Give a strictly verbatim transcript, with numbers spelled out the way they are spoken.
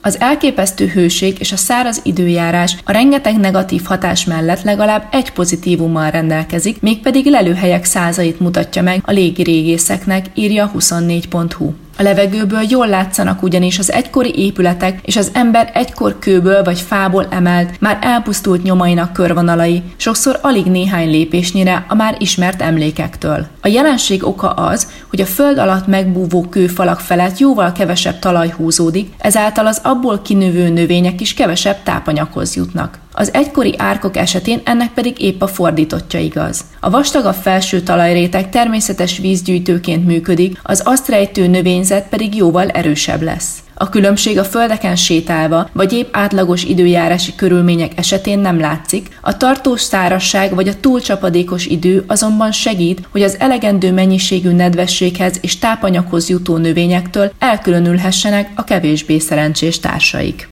Az elképesztő hőség és a száraz időjárás a rengeteg negatív hatás mellett legalább egy pozitívummal rendelkezik, mégpedig lelőhelyek százait mutatja meg a légirégészeknek, írja a huszonnégy pont hu. A levegőből jól látszanak ugyanis az egykori épületek és az ember egykor kőből vagy fából emelt, már elpusztult nyomainak körvonalai, sokszor alig néhány lépésnyire a már ismert emlékektől. A jelenség oka az, hogy a föld alatt megbúvó kőfalak felett jóval kevesebb talaj húzódik, ezáltal az abból kinövő növények is kevesebb tápanyaghoz jutnak. Az egykori árkok esetén ennek pedig épp a fordítottja igaz. A vastagabb felső talajréteg természetes vízgyűjtőként működik, az azt rejtő növényzet pedig jóval erősebb lesz. A különbség a földeken sétálva, vagy épp átlagos időjárási körülmények esetén nem látszik, a tartós szárazság vagy a túlcsapadékos idő azonban segít, hogy az elegendő mennyiségű nedvességhez és tápanyaghoz jutó növényektől elkülönülhessenek a kevésbé szerencsés társaik.